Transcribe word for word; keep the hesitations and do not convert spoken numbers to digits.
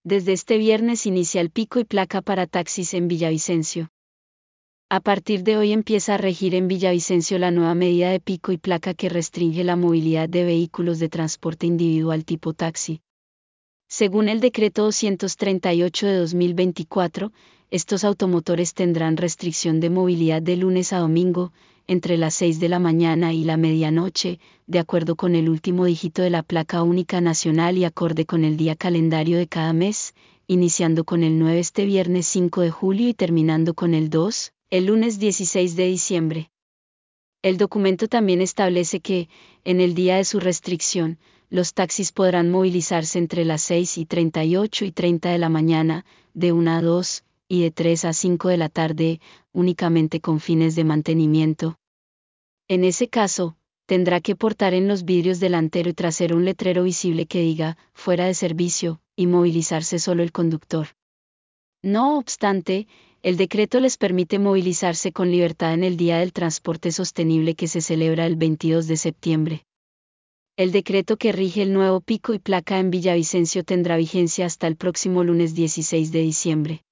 Desde este viernes inicia el pico y placa para taxis en Villavicencio. A partir de hoy empieza a regir en Villavicencio la nueva medida de pico y placa que restringe la movilidad de vehículos de transporte individual tipo taxi. Según el decreto doscientos treinta y ocho de dos mil veinticuatro, estos automotores tendrán restricción de movilidad de lunes a domingo, entre las seis de la mañana y la medianoche, de acuerdo con el último dígito de la placa única nacional y acorde con el día calendario de cada mes, iniciando con el nueve este viernes cinco de julio y terminando con el dos, el lunes dieciséis de diciembre. El documento también establece que, en el día de su restricción, los taxis podrán movilizarse entre las seis y treinta y ocho y treinta de la mañana, de una a dos, y de tres a cinco de la tarde, únicamente con fines de mantenimiento. En ese caso, tendrá que portar en los vidrios delantero y trasero un letrero visible que diga, fuera de servicio, y movilizarse solo el conductor. No obstante, el decreto les permite movilizarse con libertad en el Día del Transporte Sostenible que se celebra el veintidós de septiembre. El decreto que rige el nuevo pico y placa en Villavicencio tendrá vigencia hasta el próximo lunes dieciséis de diciembre.